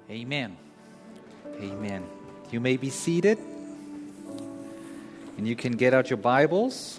Amen. Amen. You may be seated, and you can get out your Bibles.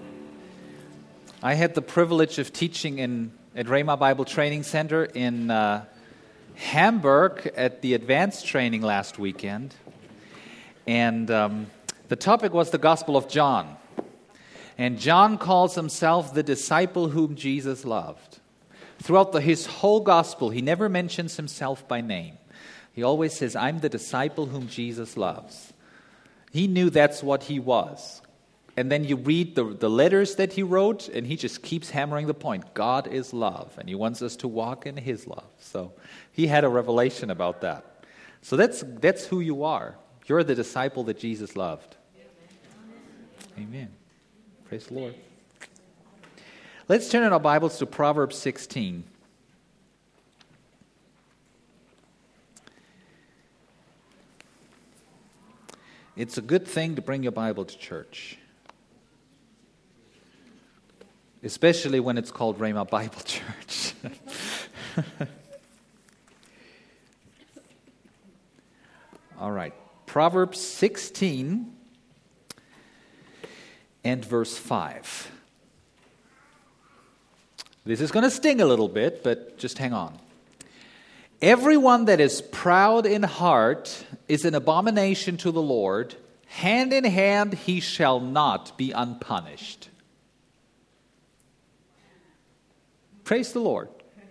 I had the privilege of teaching at Rhema Bible Training Center in Hamburg at the advanced training last weekend, and the topic was the Gospel of John. And John calls himself the disciple whom Jesus loved. Throughout his whole gospel, he never mentions himself by name. He always says, I'm the disciple whom Jesus loves. He knew that's what he was. And then you read the letters that he wrote, and he just keeps hammering the point. God is love, and he wants us to walk in his love. So he had a revelation about that. So that's who you are. You're the disciple that Jesus loved. Amen. Praise the Lord. Let's turn in our Bibles to Proverbs 16. It's a good thing to bring your Bible to church, especially when it's called Rhema Bible Church. All right, Proverbs 16 and verse 5. This is going to sting a little bit, but just hang on. Everyone that is proud in heart is an abomination to the Lord. Hand in hand he shall not be unpunished. Praise the Lord.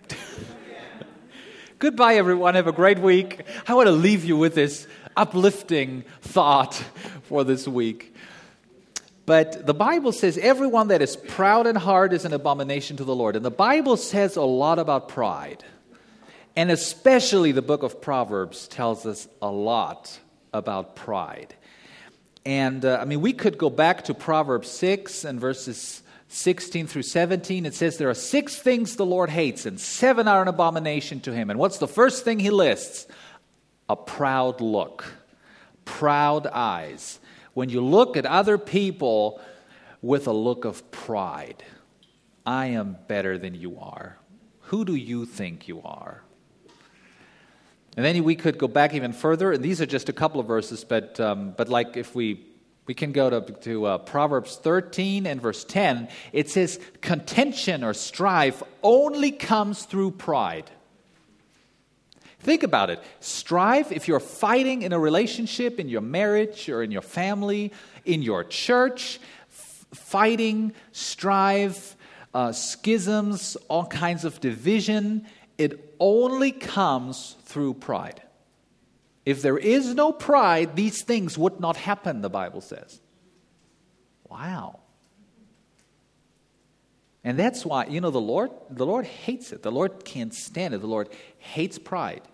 Goodbye, everyone. Have a great week. I want to leave you with this uplifting thought for this week. But the Bible says everyone that is proud in heart is an abomination to the Lord. And the Bible says a lot about pride. And especially the book of Proverbs tells us a lot about pride. And we could go back to Proverbs 6 and verses 16 through 17. It says there are 6 things the Lord hates, and 7 are an abomination to him. And what's the first thing he lists? A proud look, proud eyes. When you look at other people with a look of pride, I am better than you are. Who do you think you are? And then we could go back even further, and these are just a couple of verses, but like if we can go to Proverbs 13 and verse 10, it says, contention or strife only comes through pride. Think about it. Strife, if you're fighting in a relationship, in your marriage or in your family, in your church, fighting, strife, schisms, all kinds of division, it only comes through pride. If there is no pride, these things would not happen, the Bible says. Wow. And that's why, the Lord hates it. The Lord can't stand it. The Lord hates pride.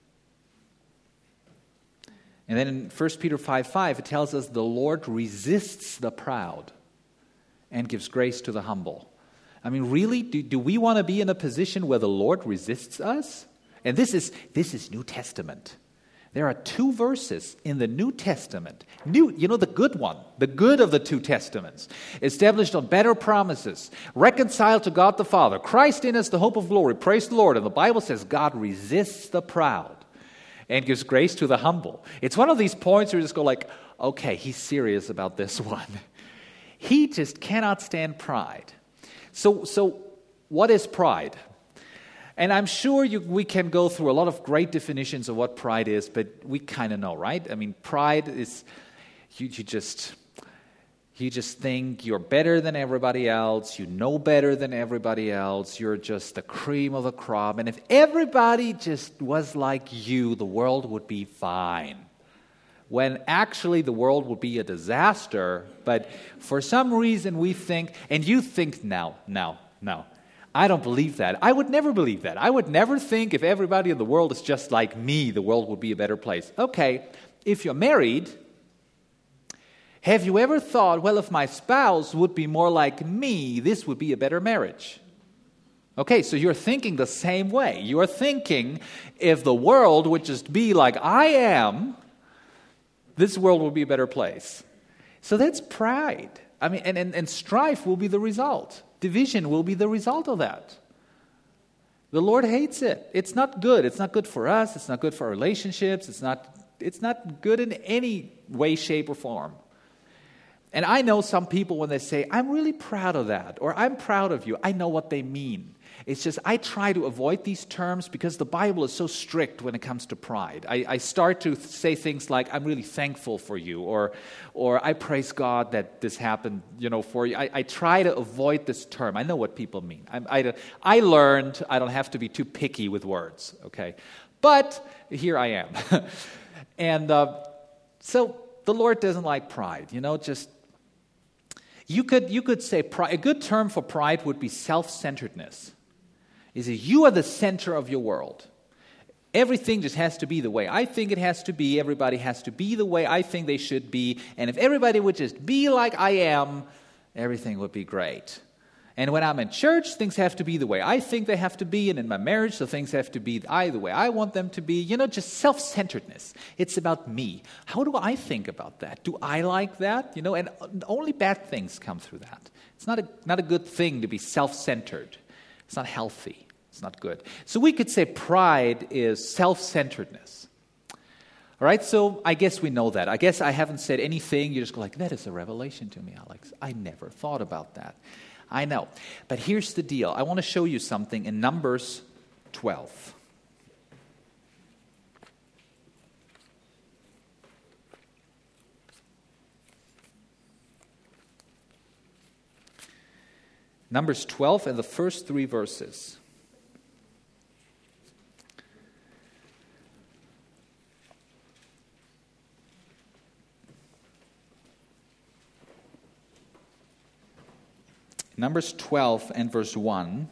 And then in 1 Peter 5:5, it tells us the Lord resists the proud and gives grace to the humble. Really, do we want to be in a position where the Lord resists us? And this is New Testament. There are 2 verses in the New Testament. The good one, the good of the 2 Testaments, established on better promises, reconciled to God the Father, Christ in us, the hope of glory. Praise the Lord. And the Bible says God resists the proud and gives grace to the humble. It's one of these points where you just go like, okay, he's serious about this one. He just cannot stand pride. So what is pride? And I'm sure we can go through a lot of great definitions of what pride is, but we kind of know, right? Pride is you just think you're better than everybody else, you know better than everybody else, you're just the cream of the crop, and if everybody just was like you, the world would be fine. When actually the world would be a disaster, but for some reason we think, and you think now, I don't believe that. I would never believe that. I would never think if everybody in the world is just like me, the world would be a better place. Okay, if you're married, have you ever thought, well, if my spouse would be more like me, this would be a better marriage? Okay, so you're thinking the same way. You're thinking if the world would just be like I am, this world will be a better place. So that's pride. And strife will be the result. Division will be the result of that. The Lord hates it. It's not good. It's not good for us. It's not good for our relationships. It's not good in any way, shape, or form. And I know some people when they say, I'm really proud of that, or I'm proud of you, I know what they mean. It's just I try to avoid these terms because the Bible is so strict when it comes to pride. I start to say things like, I'm really thankful for you, or I praise God that this happened, for you. I try to avoid this term. I know what people mean. I learned I don't have to be too picky with words, okay? But here I am. And so the Lord doesn't like pride, just... You could say pride, a good term for pride would be self-centeredness. Is that you are the center of your world. Everything just has to be the way I think it has to be. Everybody has to be the way I think they should be. And if everybody would just be like I am, everything would be great. And when I'm in church, things have to be the way I think they have to be. And in my marriage, so things have to be the way I want them to be. Just self-centeredness. It's about me. How do I think about that? Do I like that? And only bad things come through that. It's not a good thing to be self-centered. It's not healthy. It's not good. So we could say pride is self-centeredness. All right, so I guess we know that. I guess I haven't said anything. You just go like, that is a revelation to me, Alex. I never thought about that. I know. But here's the deal. I want to show you something in Numbers 12. Numbers 12 and the first 3 verses. Numbers 12 and verse 1.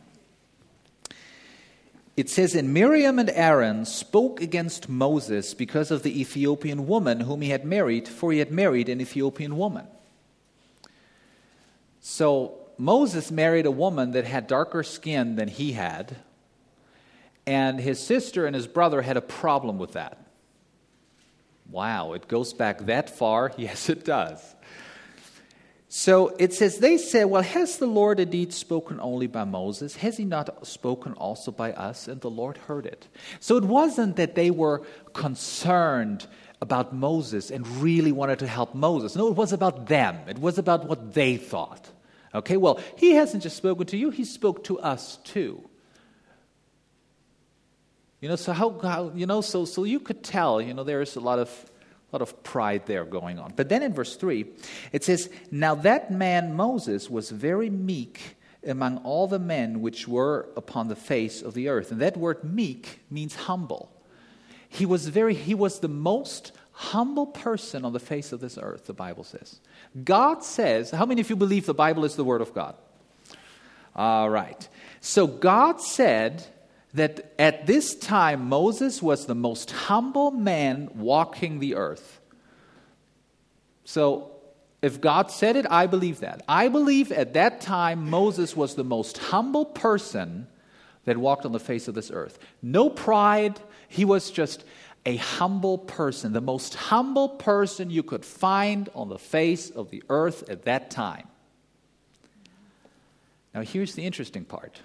It says, And Miriam and Aaron spoke against Moses because of the Ethiopian woman whom he had married, for he had married an Ethiopian woman. So Moses married a woman that had darker skin than he had, and his sister and his brother had a problem with that. Wow, it goes back that far? Yes, it does. So it says, they said, well, has the Lord indeed spoken only by Moses? Has he not spoken also by us? And the Lord heard it. So it wasn't that they were concerned about Moses and really wanted to help Moses. No, it was about them. It was about what they thought. Okay, well, he hasn't just spoken to you, he spoke to us too. So so you could tell, there's a lot of pride there going on. But then in verse 3, it says, Now that man Moses was very meek among all the men which were upon the face of the earth. And that word meek means humble. He was the most humble person on the face of this earth, the Bible says. God says, how many of you believe the Bible is the Word of God? All right. So God said that at this time Moses was the most humble man walking the earth. So if God said it, I believe that. I believe at that time Moses was the most humble person that walked on the face of this earth. No pride. He was just a humble person, the most humble person you could find on the face of the earth at that time. Now here's the interesting part.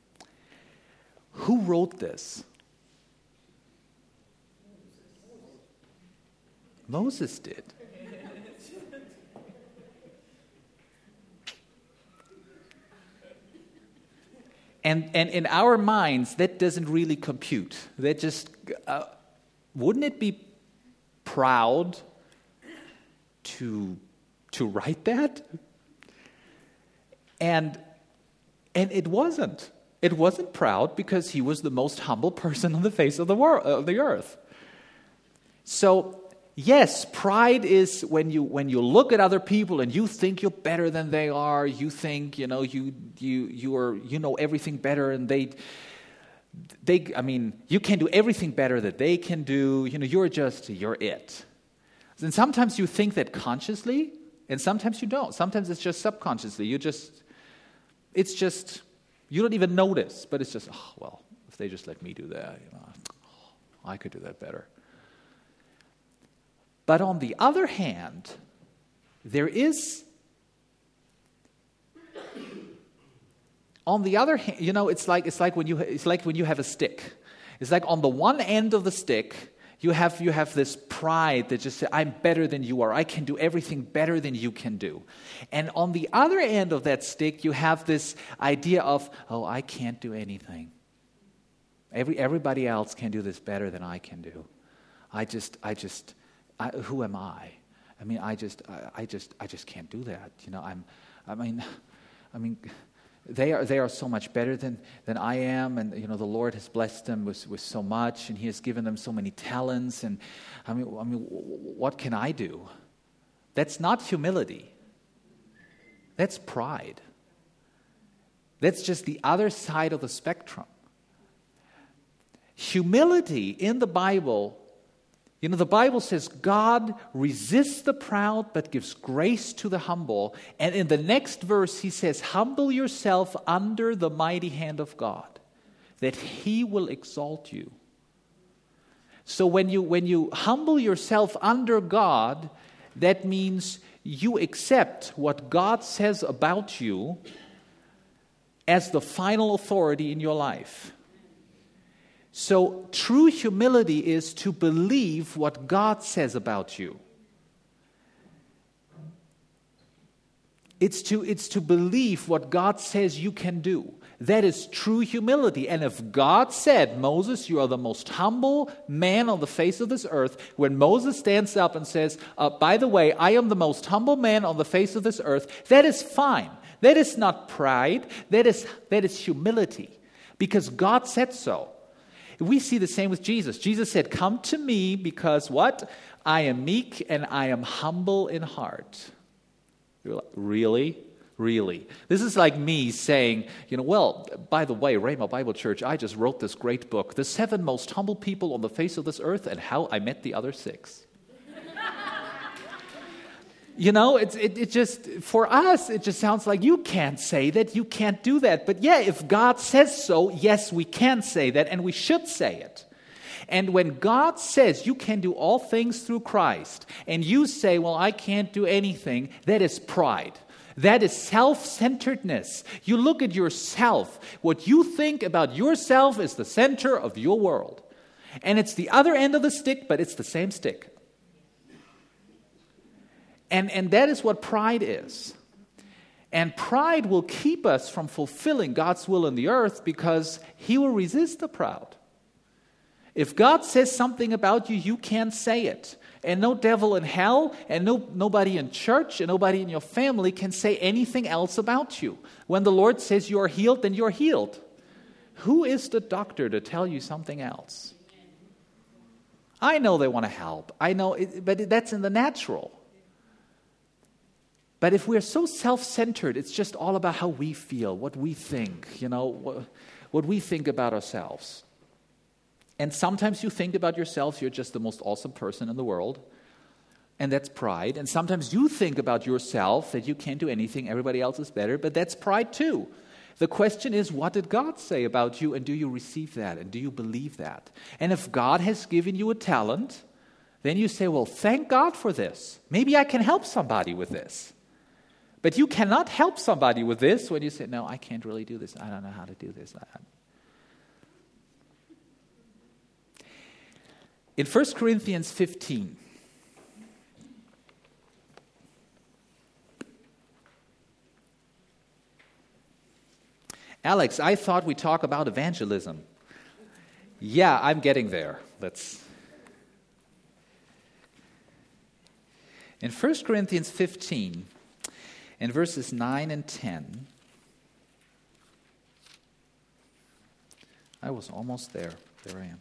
Who wrote this? Moses did. And in our minds, that doesn't really compute. That just, wouldn't it be proud to write that? And it wasn't. It wasn't proud because he was the most humble person on the face of the earth. So, yes, pride is when you look at other people and you think you're better than they are. You think you know everything better, and they you can do everything better that they can do. You're it. And sometimes you think that consciously, and sometimes you don't. Sometimes it's just subconsciously. You don't even notice, but it's just, if they just let me do that, I could do that better. But on the other hand, there is On the other hand, it's like when you have a stick. It's like on the one end of the stick, you have this pride that just says, I'm better than you are. I can do everything better than you can do. And on the other end of that stick, you have this idea of, oh, I can't do anything. Everybody else can do this better than I can do. Who am I? I mean, I just can't do that. They are so much better than I am, and the Lord has blessed them with so much, and He has given them so many talents, and what can I do? That's not humility. That's pride. That's just the other side of the spectrum. Humility in the Bible, the Bible says God resists the proud but gives grace to the humble. And in the next verse he says, humble yourself under the mighty hand of God, that He will exalt you. So when you humble yourself under God, that means you accept what God says about you as the final authority in your life. So true humility is to believe what God says about you. It's to believe what God says you can do. That is true humility. And if God said, Moses, you are the most humble man on the face of this earth, when Moses stands up and says, by the way, I am the most humble man on the face of this earth, that is fine. That is not pride. That is humility. Because God said so. We see the same with Jesus. Jesus said, come to me because what? I am meek and I am humble in heart. You're like, really? Really? This is like me saying, well, by the way, Rhema Bible Church, I just wrote this great book, The 7 Most Humble People on the Face of this Earth and How I Met the Other 6. It just, for us, it just sounds like you can't say that, you can't do that. But yeah, if God says so, yes, we can say that, and we should say it. And when God says you can do all things through Christ, and you say, well, I can't do anything, that is pride. That is self-centeredness. You look at yourself. What you think about yourself is the center of your world. And it's the other end of the stick, but it's the same stick. And that is what pride is. And pride will keep us from fulfilling God's will in the earth because He will resist the proud. If God says something about you, you can't say it. And no devil in hell, and nobody in church, and nobody in your family can say anything else about you. When the Lord says you are healed, then you're healed. Who is the doctor to tell you something else? I know they want to help. I know, but that's in the natural. But if we're so self-centered, it's just all about how we feel, what we think, what we think about ourselves. And sometimes you think about yourself, you're just the most awesome person in the world, and that's pride. And sometimes you think about yourself that you can't do anything, everybody else is better, but that's pride too. The question is, what did God say about you, and do you receive that, and do you believe that? And if God has given you a talent, then you say, well, thank God for this. Maybe I can help somebody with this. But you cannot help somebody with this when you say, no, I can't really do this. I don't know how to do this. In 1 Corinthians 15, Alex, I thought we'd talk about evangelism. Yeah, I'm getting there. In 1 Corinthians 15, in verses 9 and 10, I was almost there. There I am.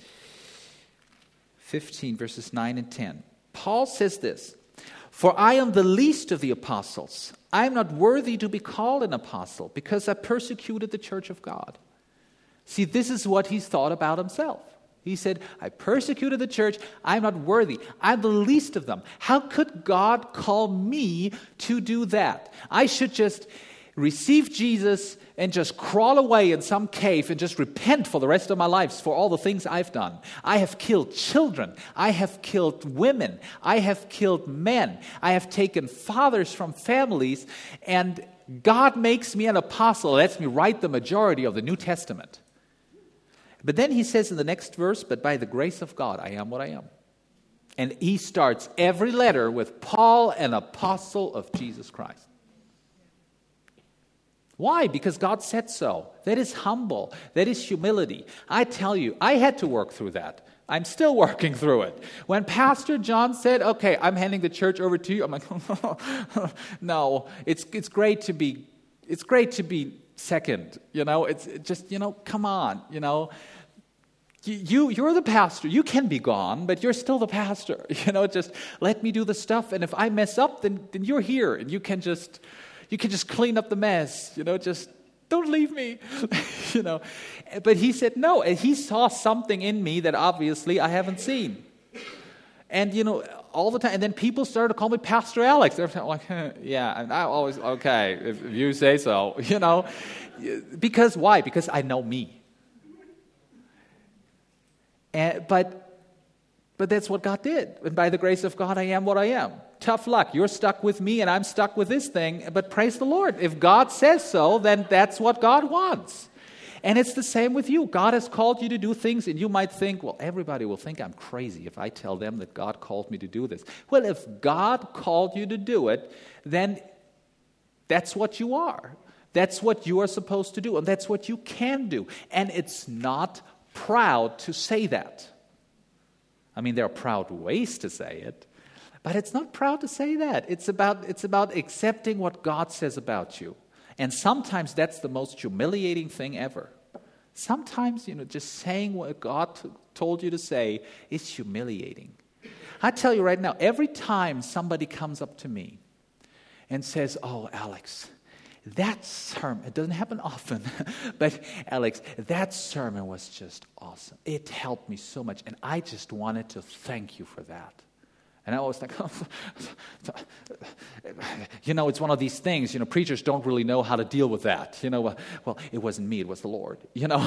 15, verses 9 and 10. Paul says this, for I am the least of the apostles. I am not worthy to be called an apostle because I persecuted the church of God. See, this is what he's thought about himself. He said, I persecuted the church. I'm not worthy. I'm the least of them. How could God call me to do that? I should just receive Jesus and just crawl away in some cave and just repent for the rest of my life for all the things I've done. I have killed children. I have killed women. I have killed men. I have taken fathers from families, and God makes me an apostle, lets me write the majority of the New Testament. But then he says in the next verse, but by the grace of God, I am what I am. And he starts every letter with Paul, an apostle of Jesus Christ. Why? Because God said so. That is humble. That is humility. I tell you, I had to work through that. I'm still working through it. When Pastor John said, okay, I'm handing the church over to you, I'm like, no, it's great to be second. It's just, come on, You're the pastor. You can be gone, but you're still the pastor. Just let me do the stuff. And if I mess up, then you're here, and you can just clean up the mess. Just don't leave me. But he said no, and he saw something in me that obviously I haven't seen. And all the time, and then people started to call me Pastor Alex. They're like, yeah, and I always okay if you say so. Because why? Because I know me. But that's what God did. And by the grace of God, I am what I am. Tough luck. You're stuck with me and I'm stuck with this thing. But praise the Lord. If God says so, then that's what God wants. And it's the same with you. God has called you to do things, and you might think, well, everybody will think I'm crazy if I tell them that God called me to do this. Well, if God called you to do it, then that's what you are. That's what you are supposed to do, and that's what you can do. And it's not proud to say that. I mean, there are proud ways to say it, but it's not proud to say that. It's about accepting what God says about you. And sometimes that's the most humiliating thing ever. Sometimes, just saying what God told you to say is humiliating. I tell you right now, every time somebody comes up to me and says, oh, Alex, that sermon, it doesn't happen often, but Alex, that sermon was just awesome. It helped me so much, and I just wanted to thank you for that. And I always think, it's one of these things, preachers don't really know how to deal with that. Well, it wasn't me, it was the Lord.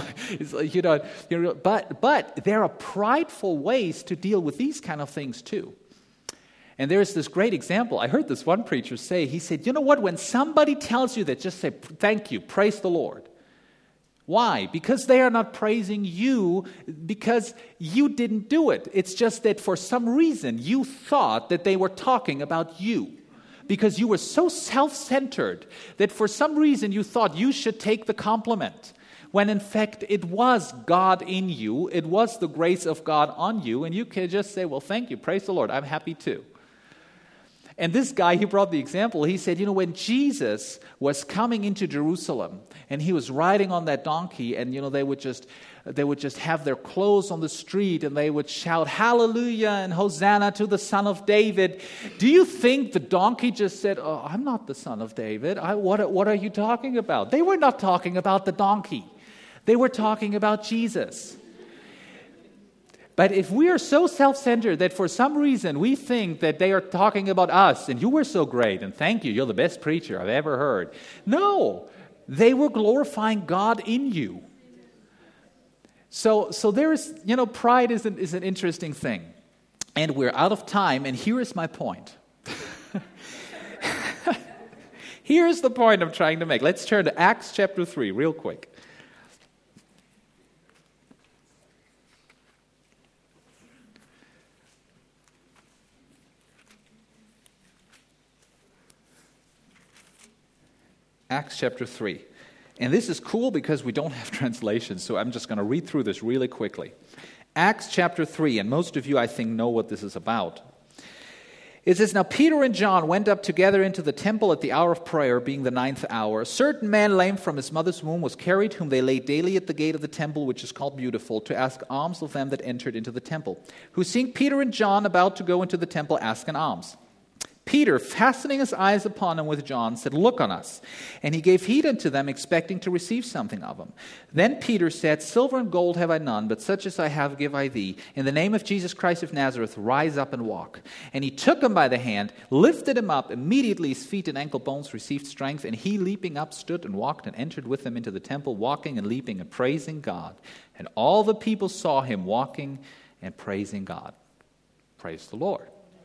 But there are prideful ways to deal with these kind of things too. And there's this great example. I heard this one preacher say, he said, you know what, when somebody tells you that, just say, thank you, praise the Lord. Why? Because they are not praising you because you didn't do it. It's just that for some reason you thought that they were talking about you. Because you were so self-centered that for some reason you thought you should take the compliment. When in fact it was God in you, it was the grace of God on you, and you can just say, well, thank you, praise the Lord, I'm happy too. And this guy, he brought the example. He said, when Jesus was coming into Jerusalem and he was riding on that donkey, and they would just have their clothes on the street and they would shout hallelujah and Hosanna to the Son of David. Do you think the donkey just said, oh, I'm not the Son of David. What are you talking about? They were not talking about the donkey. They were talking about Jesus. But if we are so self-centered that for some reason we think that they are talking about us, and you were so great, and thank you, you're the best preacher I've ever heard. No, they were glorifying God in you. So there is, pride is an interesting thing. And we're out of time, and here is my point. Here's the point I'm trying to make. Let's turn to Acts chapter 3 real quick. Acts chapter 3. And this is cool because we don't have translations, so I'm just going to read through this really quickly. Acts chapter 3, and most of you, I think, know what this is about. It says, now Peter and John went up together into the temple at the hour of prayer, being the 9th hour. A certain man lame from his mother's womb was carried, whom they laid daily at the gate of the temple, which is called Beautiful, to ask alms of them that entered into the temple, who seeing Peter and John about to go into the temple, asked an alms. Peter, fastening his eyes upon him with John, said, "Look on us." And he gave heed unto them, expecting to receive something of them. Then Peter said, "Silver and gold have I none, but such as I have give I thee. In the name of Jesus Christ of Nazareth, rise up and walk." And he took him by the hand, lifted him up. Immediately his feet and ankle bones received strength, and he, leaping up, stood and walked and entered with them into the temple, walking and leaping and praising God. And all the people saw him walking and praising God. Praise the Lord.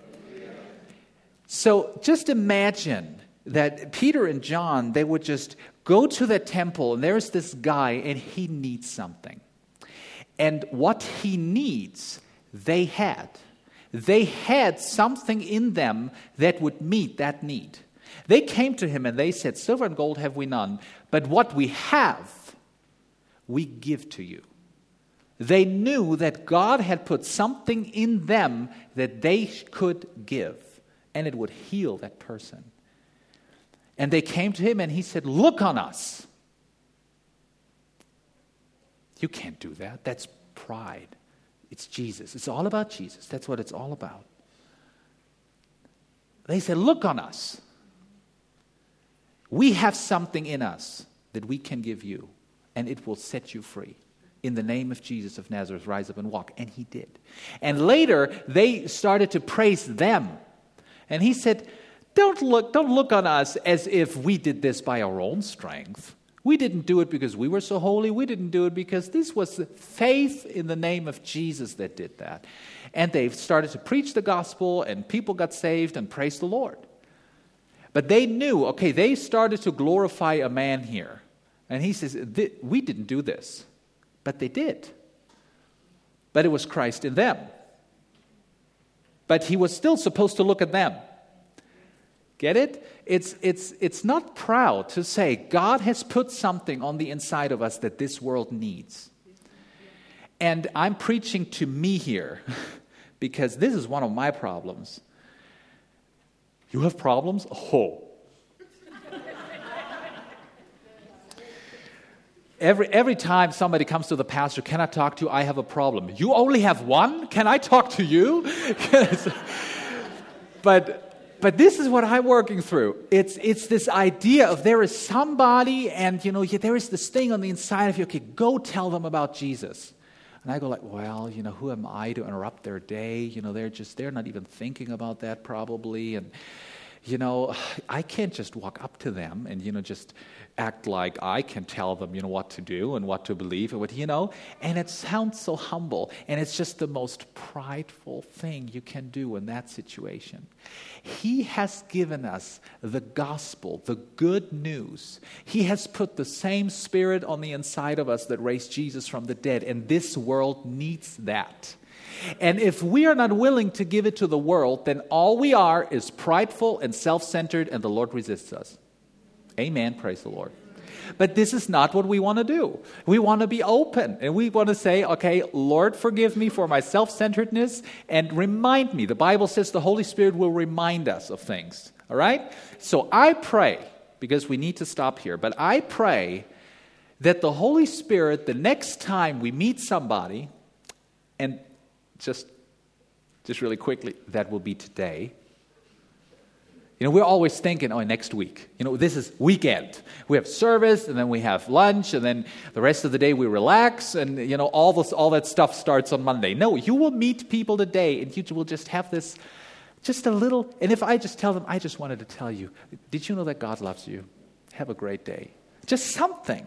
So just imagine that Peter and John, they would just go to the temple, and there's this guy, and he needs something. And what he needs, they had. They had something in them that would meet that need. They came to him and they said, "Silver and gold have we none, but what we have, we give to you." They knew that God had put something in them that they could give, and it would heal that person. And they came to him and he said, "Look on us." You can't do that. That's pride. It's Jesus. It's all about Jesus. That's what it's all about. They said, "Look on us. We have something in us that we can give you, and it will set you free. In the name of Jesus of Nazareth, rise up and walk." And he did. And later, they started to praise them. And he said, don't look on us as if we did this by our own strength. We didn't do it because we were so holy. We didn't do it because this was the faith in the name of Jesus that did that. And they started to preach the gospel, and people got saved and praised the Lord. But they knew, okay, they started to glorify a man here. And he says, we didn't do this. But they did. But it was Christ in them. But he was still supposed to look at them. Get it? It's not proud to say God has put something on the inside of us that this world needs. And I'm preaching to me here because this is one of my problems. You have problems? Oh. Every time somebody comes to the pastor, "Can I talk to you? I have a problem." "You only have one? Can I talk to you?" But this is what I'm working through. It's this idea of there is somebody, and there is this thing on the inside of you. Okay, go tell them about Jesus. And I go like, well, who am I to interrupt their day? They're not even thinking about that probably, and I can't just walk up to them and just act like I can tell them what to do and what to believe and and it sounds so humble, and it's just the most prideful thing you can do in that situation. He has given us the gospel, the good news. He has put the same Spirit on the inside of us that raised Jesus from the dead, and this world needs that. And if we are not willing to give it to the world, then all we are is prideful and self-centered, and the Lord resists us. Amen. Praise the Lord. But this is not what we want to do. We want to be open, and we want to say, okay, Lord, forgive me for my self-centeredness, and remind me. The Bible says the Holy Spirit will remind us of things. All right? So I pray, because we need to stop here, but I pray that the Holy Spirit, the next time we meet somebody, and just really quickly, that will be today. We're always thinking, next week. This is weekend. We have service, and then we have lunch, and then the rest of the day we relax, and, all that stuff starts on Monday. No, you will meet people today, and you will just have this, just a little, and if I just tell them, I just wanted to tell you, did you know that God loves you? Have a great day. Just something.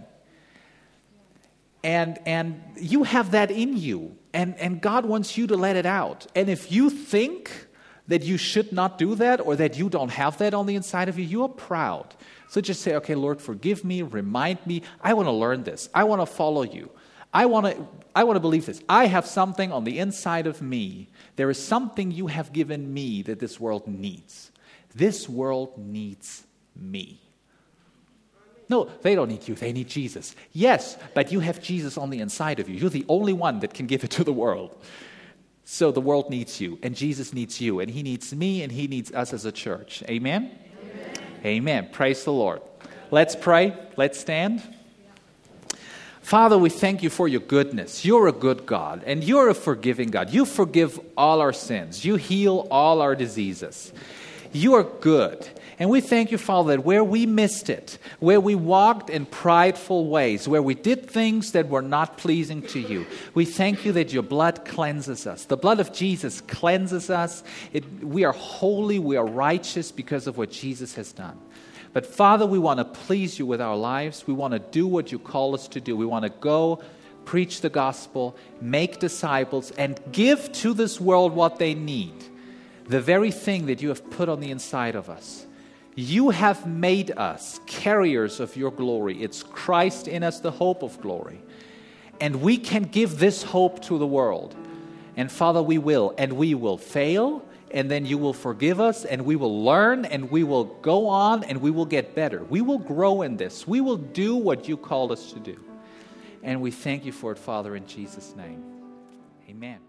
And you have that in you, and God wants you to let it out. And if you think that you should not do that, or that you don't have that on the inside of you, you are proud. So just say, okay, Lord, forgive me, remind me. I want to learn this. I want to follow you. I want to believe this. I have something on the inside of me. There is something you have given me that this world needs. This world needs me. No, they don't need you. They need Jesus. Yes, but you have Jesus on the inside of you. You're the only one that can give it to the world. So the world needs you, and Jesus needs you, and he needs me, and he needs us as a church. Amen? Amen. Amen. Praise the Lord. Let's pray. Let's stand. Father, we thank you for your goodness. You're a good God, and you're a forgiving God. You forgive all our sins. You heal all our diseases. You are good. And we thank you, Father, that where we missed it, where we walked in prideful ways, where we did things that were not pleasing to you, we thank you that your blood cleanses us. The blood of Jesus cleanses us. We are holy, we are righteous because of what Jesus has done. But Father, we want to please you with our lives. We want to do what you call us to do. We want to go preach the gospel, make disciples, and give to this world what they need. The very thing that you have put on the inside of us. You have made us carriers of your glory. It's Christ in us, the hope of glory. And we can give this hope to the world. And Father, we will. And we will fail, and then you will forgive us, and we will learn, and we will go on, and we will get better. We will grow in this. We will do what you called us to do. And we thank you for it, Father, in Jesus' name. Amen.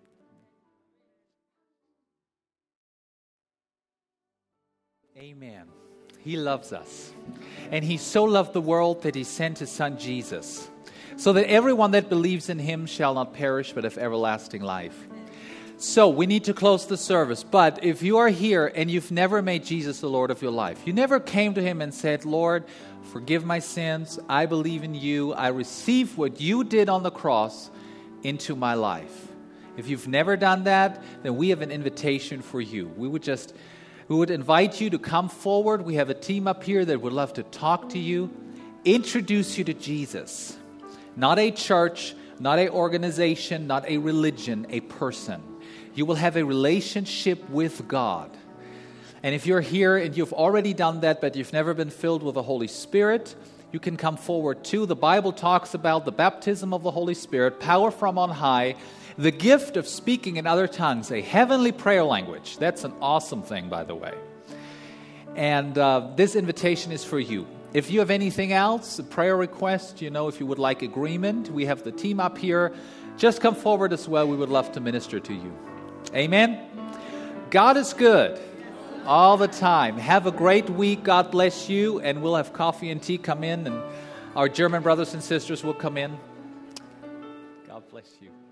Amen. He loves us. And He so loved the world that He sent His Son Jesus, so that everyone that believes in Him shall not perish but have everlasting life. So we need to close the service. But if you are here and you've never made Jesus the Lord of your life, you never came to Him and said, Lord, forgive my sins. I believe in you. I receive what you did on the cross into my life. If you've never done that, then we have an invitation for you. We would invite you to come forward. We have a team up here that would love to talk to you, introduce you to Jesus. Not a church, not an organization, not a religion, a person. You will have a relationship with God. And if you're here and you've already done that, but you've never been filled with the Holy Spirit, you can come forward too. The Bible talks about the baptism of the Holy Spirit, power from on high, the gift of speaking in other tongues, a heavenly prayer language. That's an awesome thing, by the way. And this invitation is for you. If you have anything else, a prayer request, if you would like agreement, we have the team up here. Just come forward as well. We would love to minister to you. Amen. God is good all the time. Have a great week. God bless you. And we'll have coffee and tea come in, and our German brothers and sisters will come in. God bless you.